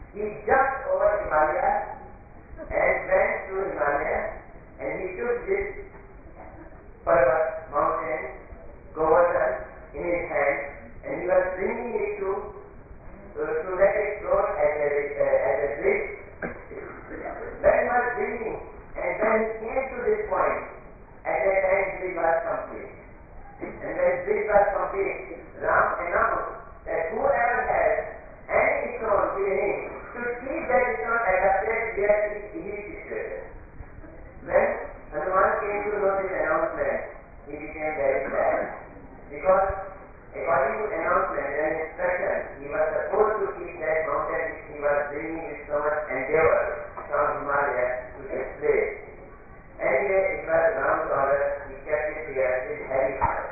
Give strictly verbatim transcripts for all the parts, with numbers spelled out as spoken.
He jumped over Himalaya and went to Himalaya, and he took this Parvat mountain, Govardhan, in his hand, and he was bringing it to to, to let it float as a uh, as a bridge. When he was bringing, and when he came to this point, at that time bridge was complete. And when bridge was complete, Ram announced that whoever has any stone with him should keep that stone at the place where he is situated. When Hanuman came to know this announcement, he became very sad, because according to announcement and instruction, he was supposed to keep that mountain which he was bringing with so much endeavor from Himalaya to this place. Anyway, it was Ram's order, he kept it here with heavy heart.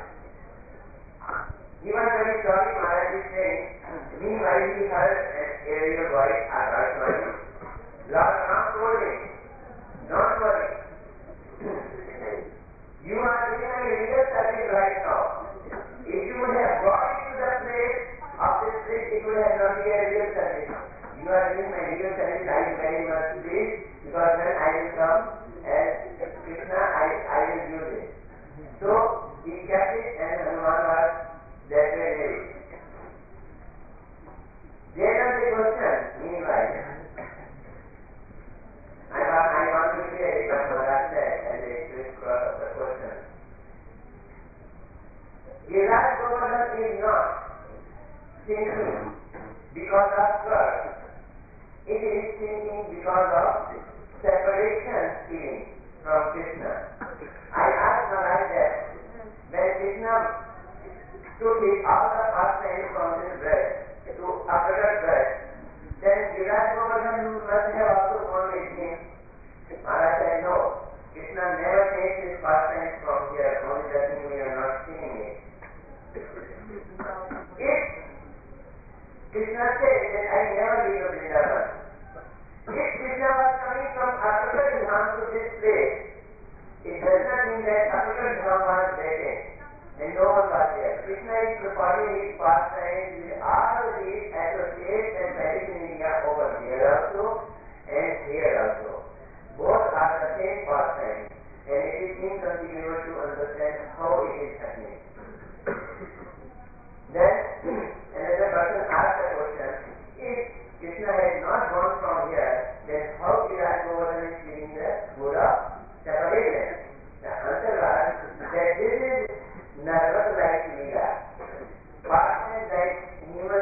He was very sorry, Maharaj is saying, meanwhile he heard an aerial voice, Akashvani. Lord Ram told him, don't worry, you are doing a real service right now. If you would have brought it to the place of this bridge, it would have not been a real service. You are doing my real service, I am very much pleased, because when I will come as Krishna, I, I will use it. So, he kept it, and Hanuman was that way ready. There was a question, meanwhile. I want, I want to hear it what Maharaj said, and it is the question. Giriraj Govardhan is not sinking because of curse. It is sinking because of separation feeling from Krishna. I asked Maharaj that when Krishna took his all the pastimes from his breast to upper breast, then Giriraj Govardhan must have also gone with him. Maharaj said no. Krishna never takes his pastimes from here, only that we are not seeing it. If Krishna said that I never leave Vrindavan, if Krishna was coming from Apakar Dham to this place, it does not mean that Apakar Dham was vacant and no one was there. Krishna is performing his pastimes with all of these associates and paraphernalia over here also and here also. Both are the same pastimes, and it is inconceivable to understand how it is happening. Then another person asked a question, if Krishna has not gone from here, then how Giriraj Govardhan is feeling the good of separation? The answer was that this is nervous like Leela, pastime like human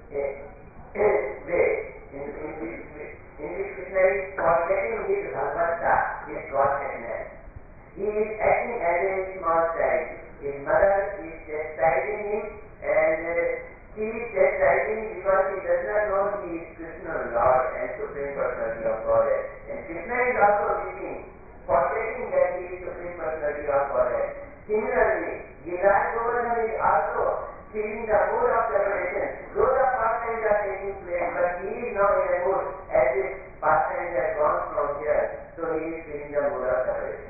way, in, in, which, in which Krishna is forgetting his bhagavata, his Godheadness. He is acting as a small child. His mother is chastising him, and uh, he is chastising because he does not know he is Krishna, Lord and Supreme Personality of Godhead. And Krishna is also weeping, forgetting that he is Supreme Personality of Godhead. Similarly, Giriraj Govardhan is also feeling the mood of separation. Though the pastimes are taking place, but he is now in a mood as if pastimes have gone from here, so he is feeling the mood of separation.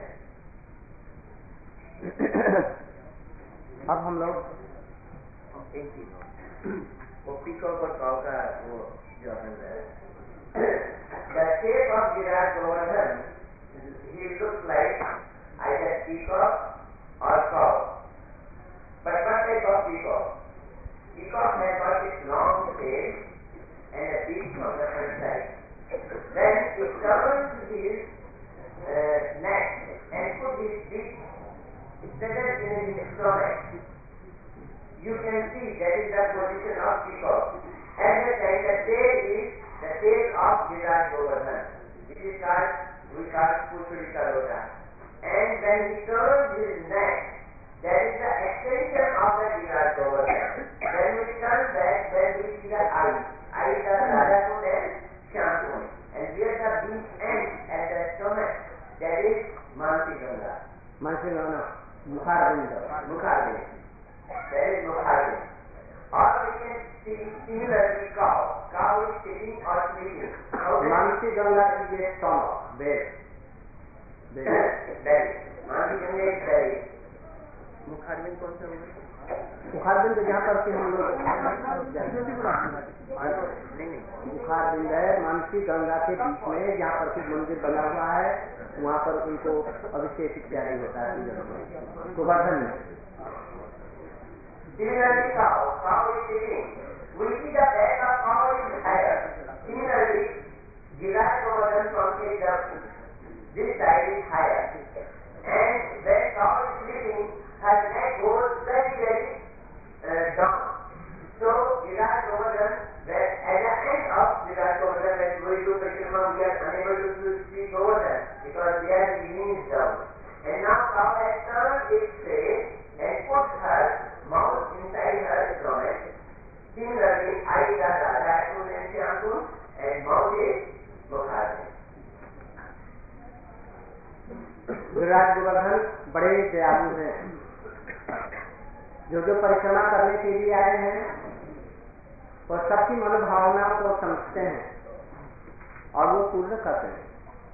अब हम लोग एक चीज वो peacock और काव का वो जो है the shape of Giriraj Govardhan, he looks like either peacock or cow. But what type of peacock? Peacock has got its long tail and a beak on the front side. Then it covers his uh, neck and put his beak settled in his stomach. You can see that is the position of peacock. At the time the tail is the tail of Giriraj Govardhan, which is called, we call Pushurika Lota. And when he covers his neck, that is the extension of the Giriraj Govardhan. When we turn back, then we see the eyes. Eyes are Radhakund and Shyamkund. And where the beak ends at the stomach, that is Mansi Ganga. Mansi Ganga, Mukharbind. Mukharbind. That is Mukharbind. Or we can see similarly cow. Cow is sitting or sleeping. Mansi Ganga is a stomach, bed. Belly. Mansi Ganga is belly. मुखारबिंद कौन सा होगा? मुखारबिंद तो जहाँ पर हम लोग बुखार बिंद है मानसी गंगा के बीच में, जहाँ पर फिर मंदिर बना हुआ है, वहाँ पर उनको अभिषेक इत्यादि होता है। गोवर्धन में Similarly, cow, cow is eating. We see the back of cow is higher. Similarly, Giriraj Govardhan from his this side is higher. And when cow is sleeping, her neck goes very, very uh, down. So, Giriraj Govardhan, at the end of Giriraj Govardhan, when we do Krishnama, we are unable to see Govardhan because their knees down. And now cow has turned its face and put her mouth inside her stomach. Similarly, eyes are Radha Akun and Shyamkun and mouth is Mukharji. Giriraj Govardhan बड़े दयालु हैं। जो जो परिक्रमा करने के लिए आए हैं वो सबकी मनोभावना को समझते हैं और वो पूर्ण करते हैं।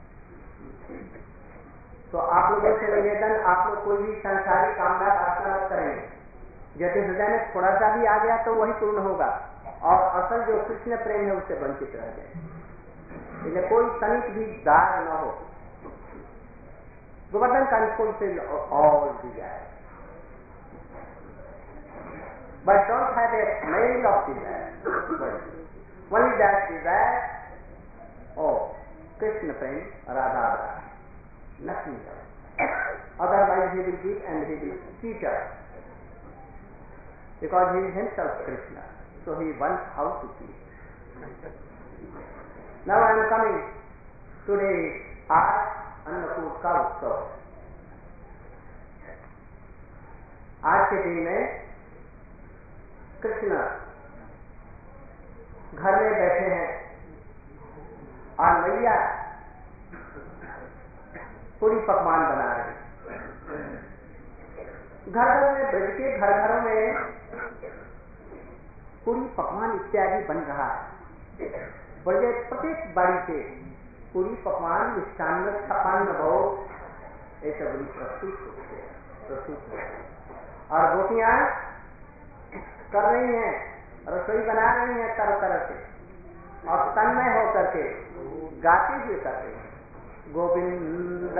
तो आप लोगों से निवेदन, आप लोग कोई भी संसारी कामना प्रार्थना मत करेंगे। यदि हृदय में थोड़ा सा भी आ गया तो वही पूर्ण होगा और असल जो कृष्ण प्रेम है उससे वंचित रह जाए। इसलिए कोई तनिक भी दाग न हो। Govardhan can fulfill all desire, but don't have a smell of desire. Only that desire, oh, Krishna prem, Radha Radha, nothing else. Otherwise he will give and he will teach us, because he is himself Krishna, so he wants how to teach. Now I am coming today आज अन्नकूट का उत्सव। आज के दिन में कृष्ण घर में बैठे हैं और मैया पूरी पकवान बना रहे हैं। घर घर में ब्रज के घर घरों में पूरी पकवान इत्यादि बन रहा है। बड़े प्रत्येक बाड़ी से पूरी पकवान मिष्टान्न छपान्न भोग ऐसे बड़ी प्रस्तुत प्रस्तुत और गोपियां कर रही हैं, रसोई बना रही हैं तरह तरह से और तन्मय होकर के गाते हुए कर रही हैं। Govind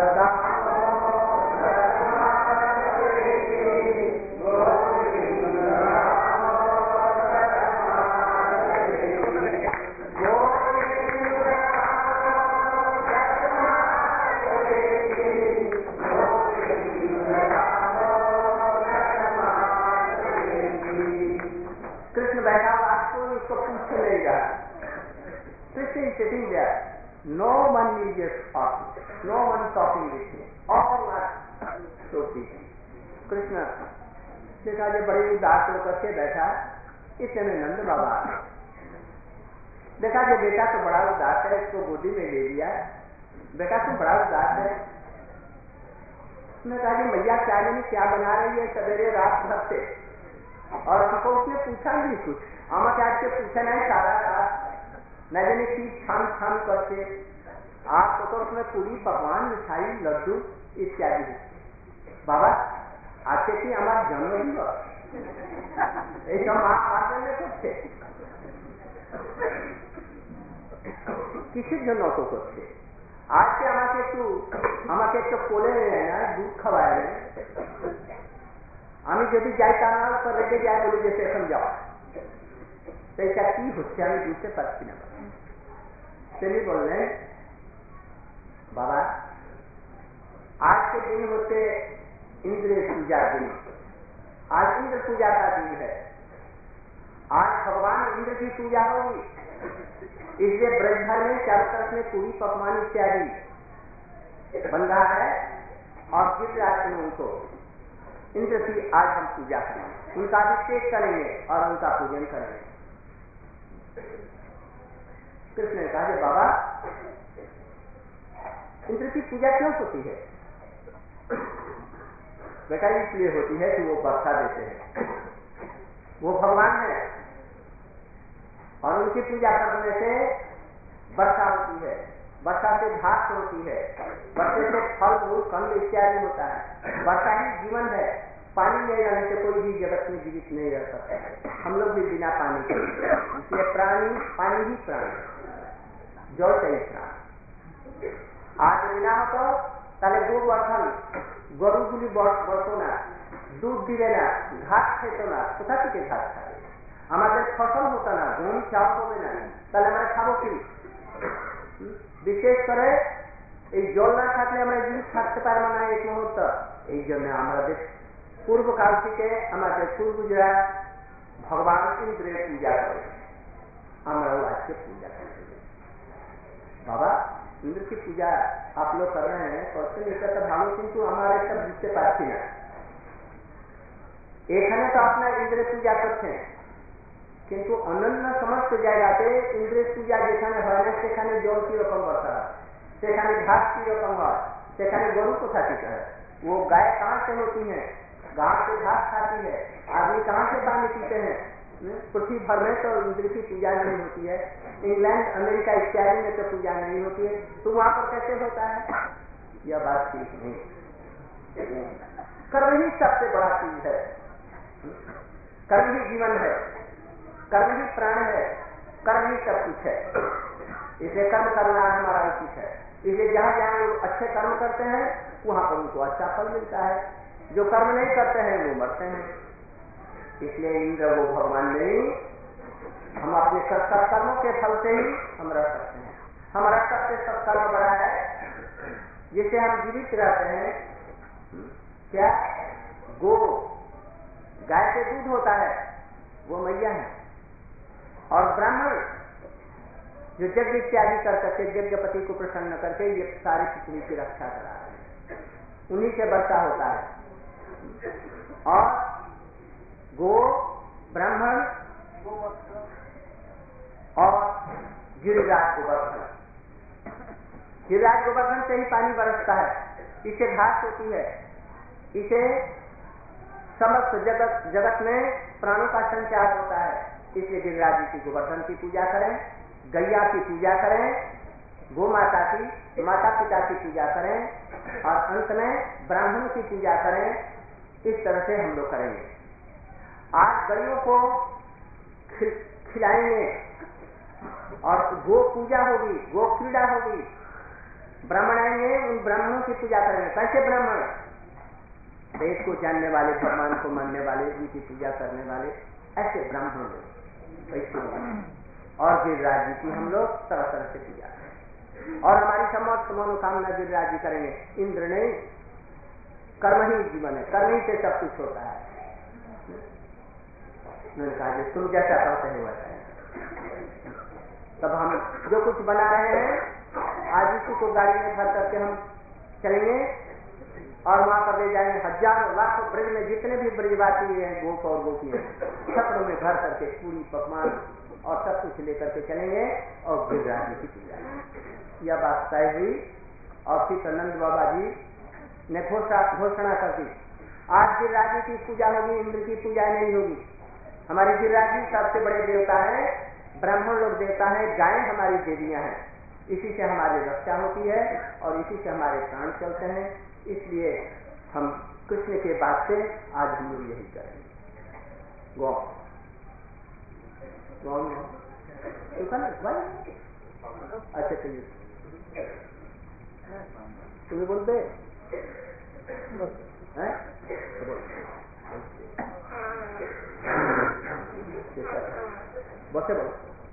sitting there, no one is just talking, no one talking with him, all are so busy. Krishna देखा जो बड़ी उदास होकर के बैठा, इतने नंद बाबा देखा जो बेटा तो बड़ा उदास है, इसको गोदी में ले लिया। बेटा तो बड़ा उदास है। उसने कहा कि मैया क्या जाने क्या बना रही है सवेरे रात भर से, और हमको उसने पूछा नहीं कुछ। आमा क्या के पूछा नहीं सारा रात न जाने की छान छान करके आपको तो उसमें पूरी पकवान मिठाई लड्डू इत्यादि। बाबा आते की हमारा जन्म ही माँ आते में করছে কিসের জন্য অত করছে? আজকে আমাকে একটু আমাকে একটু কোলে নেয় না, দুধ খাওয়ায় না। আমি যদি যাই তা না উপর রেখে যাই বলে যে এখন যাও, এটা কি হচ্ছে আমি বুঝতে পারছি না। তিনি বললেন बाबा आज के दिन होते इंद्र पूजा दिन, आज इंद्र पूजा का दिन है, आज भगवान इंद्र की पूजा होगी। इसलिए ब्रजभर में चारों तरफ में पूरी पकवान इत्यादि बन रहा है और जिस रात में उनको इंद्र की आज हम पूजा करेंगे, उनका अभिषेक करेंगे और उनका पूजन करेंगे। कृष्ण ने कहा कि बाबा इंद्र की पूजा क्यों होती है? बेटा इसलिए होती है कि वो वर्षा देते हैं, वो भगवान है और उनकी पूजा करने से वर्षा होती है, वर्षा से घास होती है, वर्षा से फल फूल कंद इत्यादि होता है। वर्षा ही जीवन है, पानी नहीं रहने से कोई भी जगत में जीवित नहीं रह सकता है। हम लोग भी बिना पानी के, इसलिए प्राणी पानी ही प्राण, জলটাই প্রাণ। আর যদি না হতো তাহলে গো বর্ধন গরুগুলি বসতো না, দুধ দিবে না, ঘাস খেত না, কোথা থেকে ঘাস খাবে? আমাদের ফসল হতো না, গম চাল হবে না, তাহলে আমরা খাবো কি? বিশেষ করে এই জল না থাকলে আমরা জিনিস থাকতে পারবো না এক মুহূর্ত। এই জন্য আমাদের পূর্বকাল থেকে আমাদের পূর্বজরা ভগবান ইন্দ্রের পূজা করে, আমরাও আজকে पूजा करते हैं। बाबा इंद्र की पूजा आप लोग कर रहे हैं, করতে এটা তো ভালো, কিন্তু আমার একটা বুঝতে পারছি না, এখানে তো আপনার ইন্দ্রের পূজা করছেন, কিন্তু অন্যান্য সমস্ত জায়গাতে ইন্দ্রের পূজা যেখানে হয় না সেখানে জল কি রকম বর্ষা হয়, সেখানে ঘাস কি রকম হয়, সেখানে গরু কোথা থেকে है, वो गाय कहाँ से होती है, घास से घास खाती है, आदमी कहाँ से पानी पीते हैं। पृथ्वी भर में तो इंद्र की पूजा नहीं होती है, इंग्लैंड अमेरिका इत्यादि में तो पूजा नहीं होती है, तो वहां पर कैसे होता है? यह बात ठीक नहीं। कर्म ही सबसे बड़ा चीज है, कर्म ही जीवन है, कर्म ही प्राण है, कर्म ही सब कुछ है। इसलिए कर्म करना हमारा उचित है। इसलिए जहां जहां लोग अच्छे कर्म करते हैं वहां पर उनको अच्छा फल मिलता है, जो कर्म नहीं करते हैं वो मरते हैं। इसलिए इंद्र वो भगवान नहीं, हम अपने सत्कर्मों के फल से ही हम रह सकते हैं। हमारा सबसे सत्कर्म बड़ा है जिससे हम जीवित रहते हैं। क्या? गो, गाय से दूध होता है, वो मैया है। और ब्राह्मण जो यज्ञ इत्यादि कर करके यज्ञपति को प्रसन्न करके ये सारी पृथ्वी की रक्षा करा रहे हैं, उन्हीं से वर्षा होता है। और गो, ब्राह्मण और गिरिराज गोवर्धन, गिरिराज गोवर्धन से ही पानी बरसता है, इसे घास होती है, इसे समस्त जगत जगत में प्राणों का संचार होता है। इसलिए गिरिराज जी की गोवर्धन की पूजा करें, गैया की पूजा करें, गो माता की, माता पिता की पूजा करें, और अंत में ब्राह्मण की पूजा करें। इस तरह से हम लोग करेंगे। आज गैयों को खिलाएंगे और गो पूजा होगी, गो क्रीड़ा होगी, ब्राह्मण आएंगे, उन ब्राह्मणों की पूजा करेंगे। कैसे ब्राह्मण? वेद को जानने वाले, भगवान को मानने वाले, उनकी पूजा करने वाले, ऐसे ब्राह्मण लोग, वैसे और गिरिराज जी की हम लोग तरह तरह से पूजा करें और हमारी समस्त मनोकामना गिरिराज जी करेंगे। इंद्र नहीं, कर्म ही जीवन है, कर्म ही से सब कुछ होता है। मैंने कहा कि तुम जैसा करते हैं वैसा है। तब हम जो कुछ बना रहे हैं आज इसी को गाड़ी में भर करके हम चलेंगे और वहां पर ले जाएंगे। हजारों लाखों ब्रज में जितने भी ब्रजवासी हैं, गोप और गोपी हैं, छपड़ों में भर करके पूरी पकवान और सब कुछ लेकर के चलेंगे और गिरिराज जी की पूजा। यह बात तय हुई और फिर नंद बाबा जी ने घोषणा घोषणा कर दी, आज गिरिराज जी की पूजा होगी, इंद्र की पूजा नहीं होगी। हमारी गिरिराज जी सबसे बड़े देवता है, ब्राह्मण लोग देवता है, गायें हमारी देवियां हैं, इसी से हमारी रक्षा होती है और इसी से हमारे प्राण चलते हैं। इसलिए हम कृष्ण के बाद से आज हम लोग यही करेंगे। गौ गौ अच्छा चलिए, तुम्हें बोलते हैं बसे बोलो।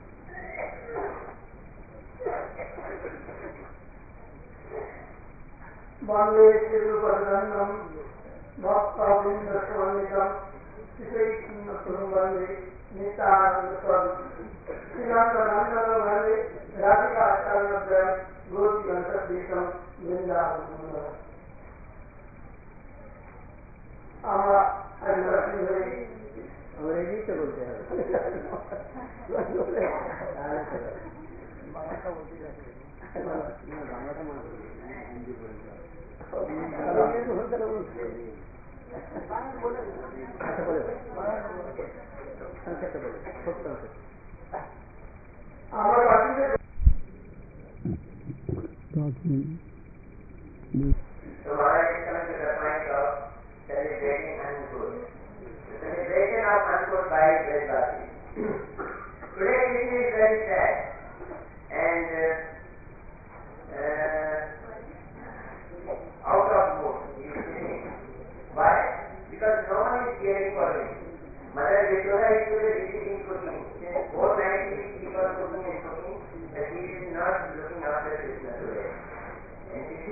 वंदे श्रीगुरुवर्धनम भक्तवृंदस्वन्नितम श्रीकृष्णं वंदे नित्यानंदस्वरूप श्रीनंदनंदन वंदे राधिकाचार्यं गोपीवंशदेशं वृंदावनं। आमा अंग्रेजी से बोलते हैं Today Krishna is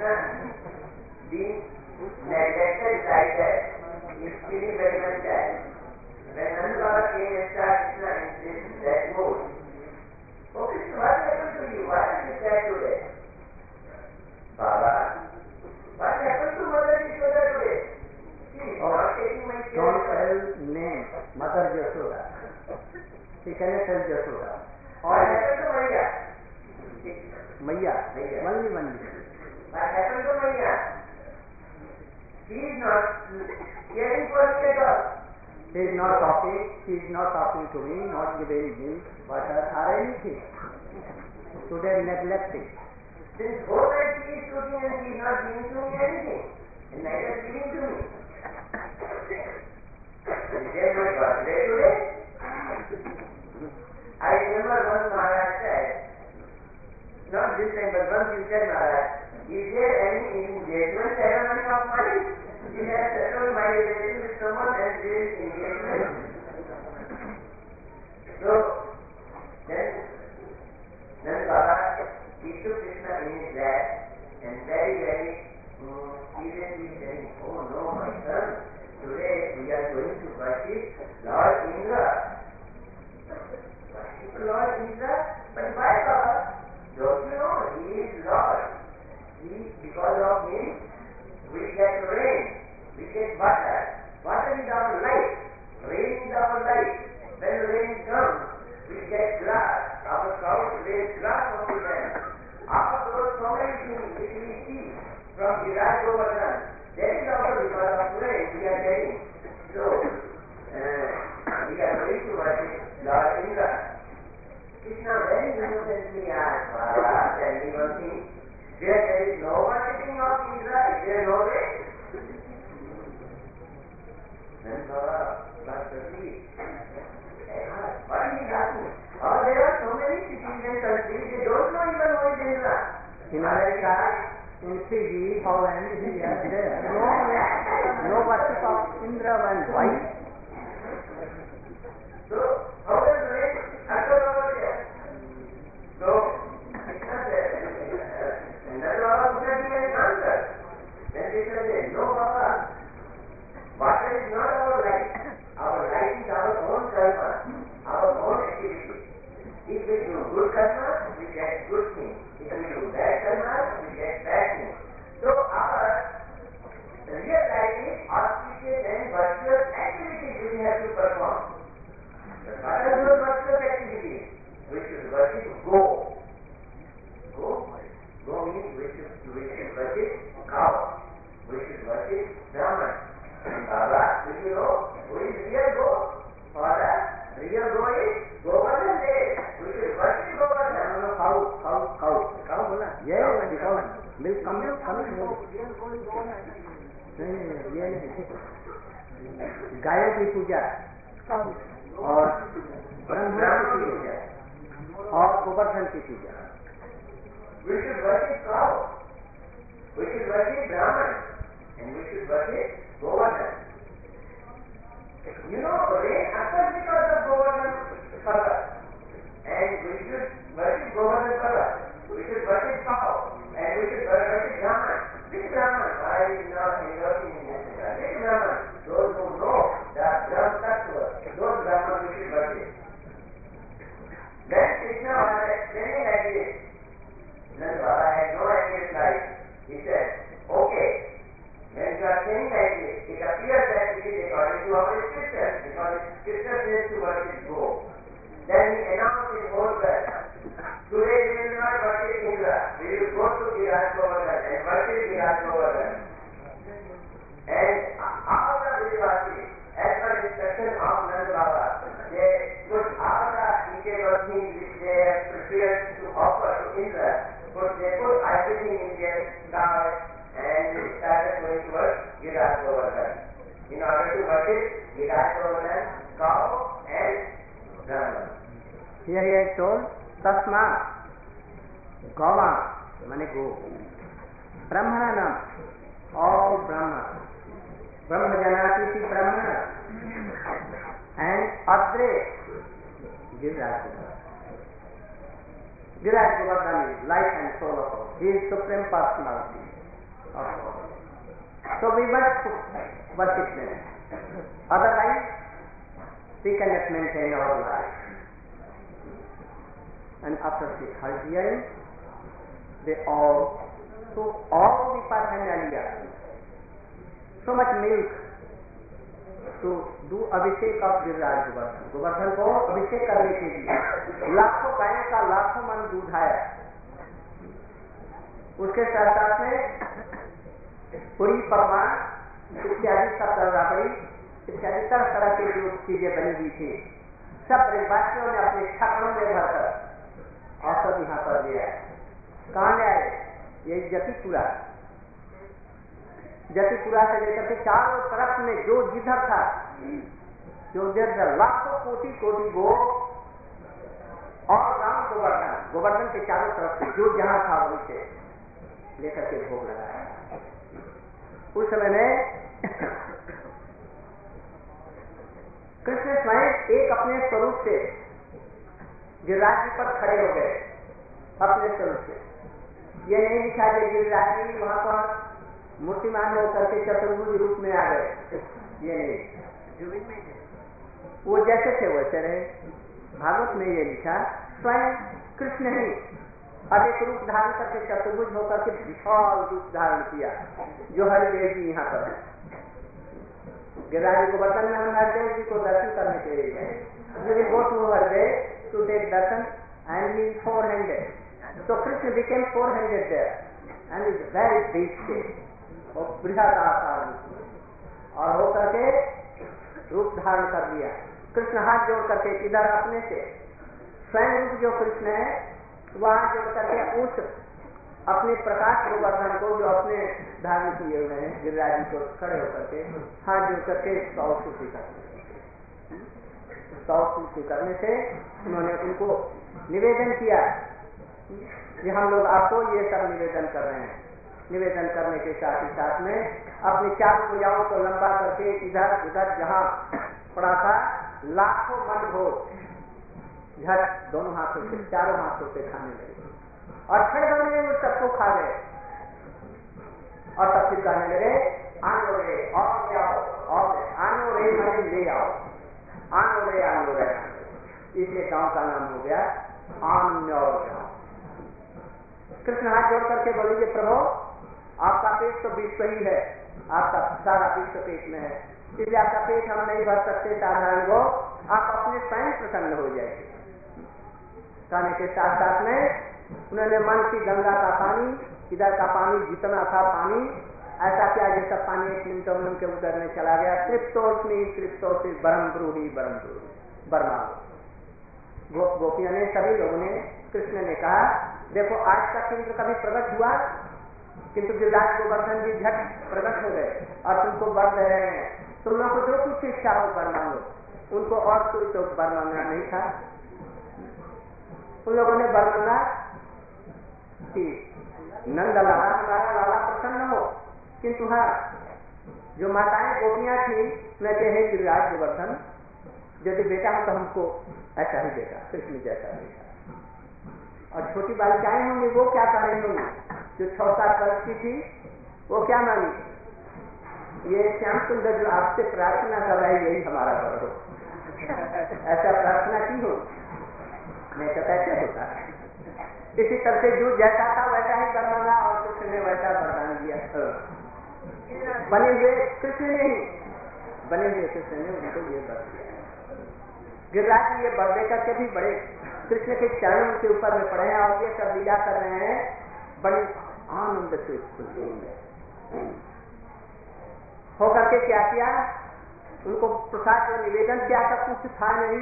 Krishna being neglected like that is feeling very much sad. When Nanda Baba came and started Krishna in this that mood, oh Krishna, what happened to you? Why are you sad today? Baba, what happened to Mother Yashoda today? She is Oh, not taking my care. don't tell name, Mother Yashoda. She cannot tell Yashoda. What happened to Maya? Maya, Maya. only one. What happened to Maya? She is not caring for me at all. She is not talking, she is not talking to me, not giving me water or anything. Today neglecting. Since whole night she is cooking and she is not giving to me anything, and neither giving to me. Is there my birthday today? I remember one Maharaj said, not this time but one future Maharaj, is there any engagement ceremony of mine? He has settled my relation with someone and there is engagement. So, then, then Baba, he took Krishna in his lap and very, very um, seriously saying, oh no, my son, today we are going to worship Lord Indra. Worship Lord Indra? But why, Baba? Don't you know, he is Lord. He, because of him, we get rain, we get water. Water is our life, rain is our life. When rain comes, we get grass. Our cows raise grass onto them. After those so many things which we see from Virat Govardhan, that is also because of rain we are getting. So, uh, we are going to worship Lord Indra. Krishna very innocently asked, Baba, tell me one thing. Where there is no worshipping of Indra, is there no rain? Then Baba was confused. What is he asking? Oh, there are so many cities and countries, they don't know even who is Indra. In America, in Fiji, Holland, India, there no, no worship of Indra and why? So, how does rain occur over there? So, Krishna said, and that Baba could not give any answer. Then Krishna said, no Baba, water is not our life. Our life is our own karma, our own activity. If we do good karma, we get good things. If we do bad karma, we get bad things. So our real life is auspicious and virtuous activities we have to perform. But what are those virtuous activities? We should worship go. Go? Go means we should, we should worship cow. We should worship Brahman. And Baba, do you know who is real go? For us, real go is Govardhan Dev. We should worship Govardhan. No, no, cow, cow, cow. Cow बोला? Yeah, because milk comes, comes more. नहीं नहीं ये नहीं गायों की पूजा और ब्रह्मा की पूजा और गोवर्धन की पूजा. We should worship cow. We should worship Brahman. And we should worship Govardhan. You know, rain occurs because of Govardhan Parvat. And we should worship Govardhan Parvat. We should worship cow. And we should worship Brahman. Which Brahman? I am not indulging in this. Which Brahman? Those who know that Brahman Tattva. Those Brahman we should worship. Then Krishna was explaining like this. Then Baba had no idea life. He said, okay, when you are saying like this, it appears that it is according to our scriptures, because scripture says to worship go. Then he announced in whole verse, today we will not worship Indra, we will go to Virat Govardhan and worship Virat Govardhan. And all the Vivasis, as per instruction of Nanda Baba, they put all the eatable things which they have prepared to offer to Indra, but they put everything in their cars and they started going towards Virat Govardhan. In order to worship Virat Govardhan, cow and Brahman. Here he has told Tasma Gava mane go. Brahmanam, all Brahma. Brahma Janati Brahmana. And Adre Virat Govardhan. Virat Govardhan is life and soul of all. He is Supreme Personality. So we must worship them. Otherwise, we cannot maintain our life. And after the third year, they all, so all the paraphernalia, so much milk to do Abhishek of Giriraj Govardhan. Govardhan को अभिषेक करने के लिए लाखों गायों का लाखों मन दूध आया. उसके साथ साथ में पूरी परमाण इत्यादि सब करना पड़ी, इत्यादि तरह तरह की जो चीजें बनी हुई थी सब ब्रह्मवासियों ने अपने छात्रों में भरकर औसत यहाँ पर दिया. कहाँ ले आए? ये जतिपुरा. जतिपुरा से लेकर के चारों तरफ में जो जिधर था, जो जिधर लाखों कोटि कोटि गो और राम गोवर्धन, गोवर्धन के चारों तरफ से जो जहां था वहीं से लेकर के भोग लगाया. उस समय में कृष्ण स्वयं एक अपने स्वरूप से गिरिराज जी पर खड़े हो गए. अपने स्वरूप से ये नहीं लिखा कि गिरिराज जी वहां पर मूर्तिमान होकर के चतुर्भुज रूप में आ गए. ये नहीं, वो जैसे थे वैसे रहे. भागवत में ये लिखा स्वयं कृष्ण ही अब एक रूप धारण करके चतुर्भुज होकर के विशाल रूप धारण किया, जो हरिदेव जी यहाँ पर है. गिरिराज गोवर्धन में हम हरिदेव जी को दर्शन करने के लिए गए. We will go to Haridev to take darshan and he is four-handed. So Krishna became four-handed there and is very big shape. और बृहद आकार और होकर के रूप धारण कर दिया. कृष्ण हाथ जोड़ करके इधर अपने से स्वयं रूप जो कृष्ण है वहां जोड़ करके उस अपने प्रकाश गोवर्धन को जो अपने धारण किए हुए हैं गिरिराज जी को खड़े होकर के हाथ जोड़ करके सौ स्तुति करने सौ स्तुति करने से उन्होंने उनको निवेदन किया कि हम लोग आपको ये सब निवेदन कर रहे हैं. निवेदन करने के साथ ही साथ में अपनी चार भुजाओं को लंबा करके इधर उधर जहां पड़ा था लाखों मन भोग झट दोनों हाथों से चारों हाथों से खाने लगे और खड़े में वो सबको खा गए. और तब फिर कहने लगे आनो रे और ले आओ और आनो रे मैंने ले आओ आनो रे आनो रे. इसलिए गांव का नाम हो गया आनो गांव. कृष्ण हाथ जोड़ करके बोलेंगे प्रभु आपका पेट तो विश्व ही है, आपका सारा विश्व पेट में है, इसलिए आपका पेट हम नहीं भर सकते साधारण को, आप अपने स्वयं प्रसन्न हो जाएंगे. कहने के साथ साथ में उन्होंने मन की गंगा का पानी, इधर का पानी जितना था पानी ऐसा क्या जैसा पानी एक मिनटों में उनके उधर में चला गया. तृप्तोष्मी तृप्तोष्मी बरम ब्रूही बरम ब्रूही बरमा. गो, गोपियों ने सभी लोगों ने कृष्ण ने कहा देखो आज तक इंद्र कभी प्रकट हुआ किंतु गिरिराज गोवर्धन जी झट प्रकट हो गए और तुमको वर दे रहे हैं. तुम लोग को जो कुछ इच्छा हो वर मांगो. उनको और कोई तो वर मांगना नहीं था. उन लोगों ने वर मांगा कि नंद लाला हमारा लाला प्रसन्न हो. किंतु हाँ जो माताएं गोपियां थी मैं कहे गिरिराज गोवर्धन यदि बेटा हो तो हमको ऐसा ही बेटा कृष्ण जैसा बेटा. और छोटी बालिकाएं होंगी वो क्या कर रही होंगी जो छह सात वर्ष की थी वो क्या मांगी ये श्याम सुंदर जो आपसे प्रार्थना कर रहा है यही हमारा वर हो. ऐसा प्रार्थना की हो नहीं तो कैसे होता. इसी तरह से जो जैसा था वैसा ही वर मांगा और कृष्ण ने वैसा वरदान दिया. बने हुए कृष्ण ने ही बने हुए कृष्ण ने उनको ये वर दिया. गिरिराज जी ये वर देकर के भी बड़े कृष्ण के चरणों के ऊपर में पड़े हैं और ये सब लीला कर रहे हैं बड़ी आनंद से खुशी में होकर के क्या किया. उनको प्रसाद का निवेदन किया था कुछ था नहीं.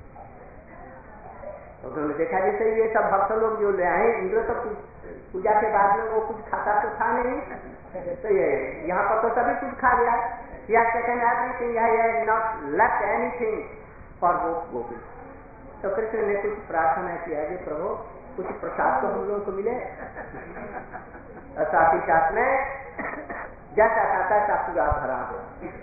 उन्होंने देखा जैसे ये सब भक्त लोग जो ले आए इंद्र तो पूजा के बाद में वो कुछ खाता तो था नहीं. तो ये यहाँ पर तो सभी कुछ खा गया. या सेकंड एवरीथिंग है नॉट लेफ्ट एनीथिंग फॉर वो गोपी. तो कृष्ण ने कुछ प्रार्थना किया कि प्रभु कुछ प्रसाद तो हम लोगों को मिले. और साथ ही साथ में जैसा खाता था पूरा भरा हो.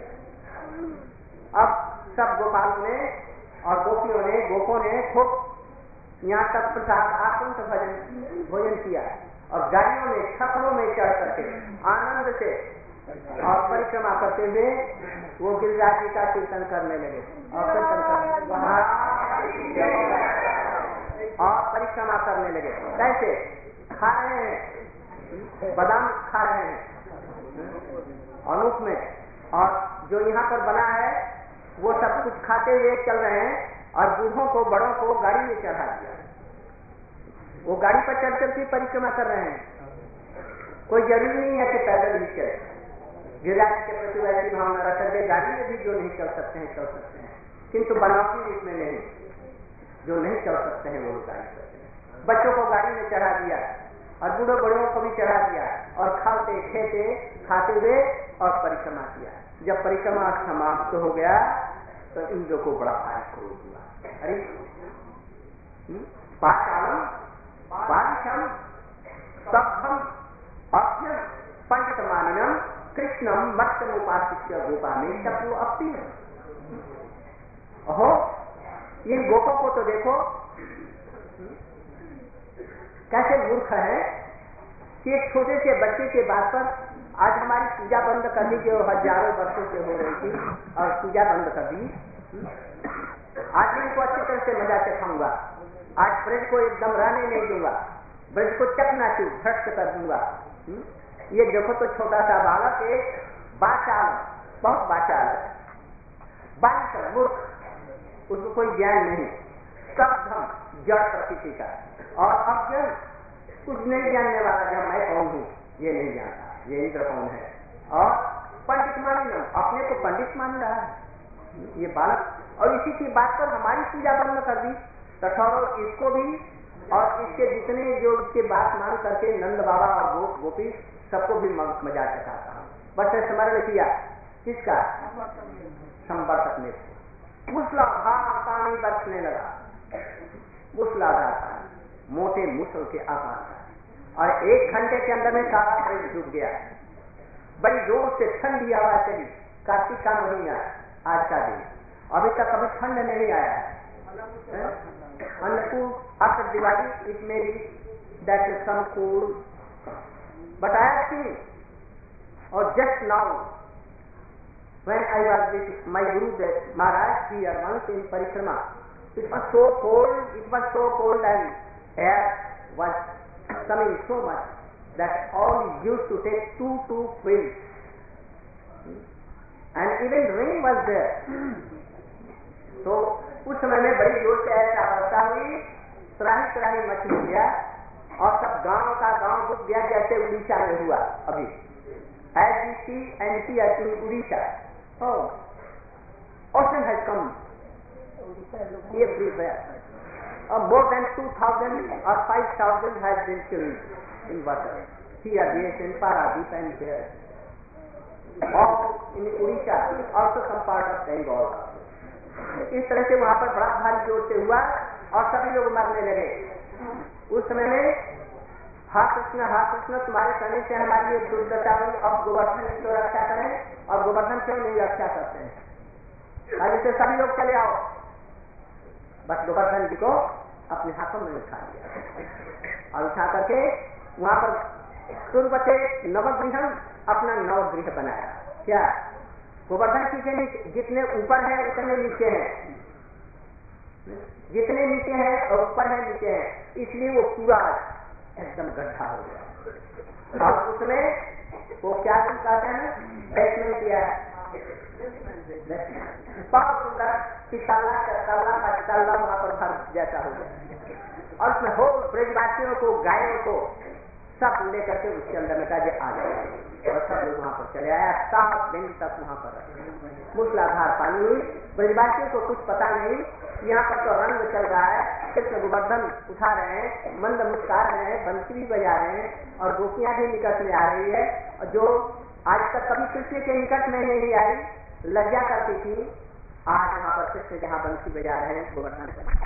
अब सब गोपालों ने और गोपियों ने गोपों ने खूब यहाँ तक प्रसाद आकुंठ भोजन भोजन किया. और गाड़ियों में छपड़ों में चढ़ करके आनंद से और परिक्रमा करते हुए वो गिरिराज जी का कीर्तन करने लगे और कीर्तन वहाँ और परिक्रमा करने लगे। कैसे खा रहे हैं, बादाम खा रहे हैं अनूप में, और जो यहाँ पर बना है वो सब कुछ खाते हुए चल रहे हैं, और बूढ़ों को बड़ों को गाड़ी में चढ़ा दिया। वो गाड़ी पर चढ़ करके परिक्रमा कर रहे हैं। कोई जरूरी नहीं है कि पैदल ही चले, गिरिराज के प्रति वैसी भावना रख करके गाड़ी में भी जो नहीं चल सकते हैं चल सकते हैं, किंतु बनावटी रूप में नहीं, जो नहीं चल सकते हैं वो गाड़ी करते हैं। बच्चों को गाड़ी में चढ़ा दिया और बूढ़ों बड़ों को भी चढ़ा दिया, और खाते खेते खाते हुए और परिक्रमा किया। जब परिक्रमा समाप्त हो गया तो इंद्र को बड़ा भारी क्रोध हुआ। अरे पाशालम पारिशम सभम अभ्यम पंडित मानिनम कृष्णम मत्तमुपासित्य गोपा में तपो अपी। ओहो, इन गोपों को तो देखो कैसे मूर्ख है कि एक छोटे से बच्चे के बात पर आज हमारी पूजा बंद कर दी, जो हजारों वर्षों से हो रही थी, और पूजा बंद कर दी। आज मैं इनको अच्छी तरह से मजा चखाऊंगा, आज ब्रज को एकदम रहने नहीं दूंगा, ब्रज को चकनाचूर भ्रष्ट कर दूंगा। ये देखो तो छोटा सा बालक एक बाचाल, बहुत बाचाल है, बालिक मूर्ख, उसको कोई ज्ञान नहीं, सब धम जड़ प्रकृति का, और अज्ञान कुछ नहीं जानने वाला, जब मैं कौन हूँ ये नहीं जानता, ये इंद्र कौन है, और पंडित मान अपने को पंडित मान रहा है ये बालक। और इसी की बात पर हमारी पूजा बंद कर दी, तथा इसको भी और इसके जितने जो इसके बात मान करके नंद बाबा और गोप गोपी सबको भी मजा चखाता हूँ। बस स्मरण किया किसका, संवर्तक ने, मूसलाधार पानी बरसने लगा, मूसलाधार पानी मोटे मूसल के आकार का, और एक घंटे के अंदर में सारा ब्रज डूब गया। बड़ी जोर से ठंडी हवा चली, कार्तिक का महीना आज का दिन, अभी तक कभी ठंड नहीं आया है। Annakut after Diwali it may be that is some cool, but I have seen, और just now when I was with my Guru Maharaj here once in Parikrama, it was so cold, it was so cold and air was coming so much that all used to take two two quills, and even rain was there. तो उस समय में बड़ी जोर से ऐसा वर्षा हुई, त्राही त्राही मच गया, और सब गांव का गांव डूब गया, जैसे उड़ीसा में हुआ अभी, as we see and see as in Odisha. Oh, ocean has come everywhere. Uh, more than two thousand or five thousand has been killed in water. Here, yes, in Paradip and there. All in Odisha, also some part of Bengal. इस तरह से वहाँ पर बड़ा भारी जोर से हुआ, और सभी लोग मरने लगे। उस समय में हा कृष्ण हा कृष्ण तुम्हारे कहने से हमारी ये दुर्दशा हुई, अब गोवर्धन की तो रक्षा करें, और गोवर्धन क्यों नहीं रक्षा करते हैं, आगे से सभी लोग चले आओ। बस गोवर्धन जी को अपने हाथों में उठा लिया, और उठा करके वहां पर तुरपते नवगृह अपना नवगृह बनाया। क्या गोवर्धन जी के जितने ऊपर है उतने नीचे हैं, जितने नीचे हैं और ऊपर है नीचे है, इसलिए वो पूरा एकदम गड्ढा हो गया। और उसमें वो क्या कहते हैं, बेसमेंट किया है, बहुत सुंदर पिताला तल्ला का तल्ला वहां पर घर जैसा हो गया, और उसमें हो ब्रजवासियों को, गायों को सब लेकर के उसके अंदर में काजे आ गए, और सब लोग वहां पर चले आया। सात दिन तक वहां पर मूसलाधार पानी हुई, ब्रजवासियों को कुछ पता नहीं, यहाँ पर तो रंग चल रहा है, कृष्ण गोवर्धन उठा रहे हैं, मंद मुस्कार रहे हैं, बंसुरी बजा रहे हैं, और गोपियां भी निकट में आ रही है, और जो आज तक कभी कृष्ण के निकट में नहीं आई, लज्जा करती थी, आज वहां पर कृष्ण जहाँ बंसी बजा रहे हैं गोवर्धन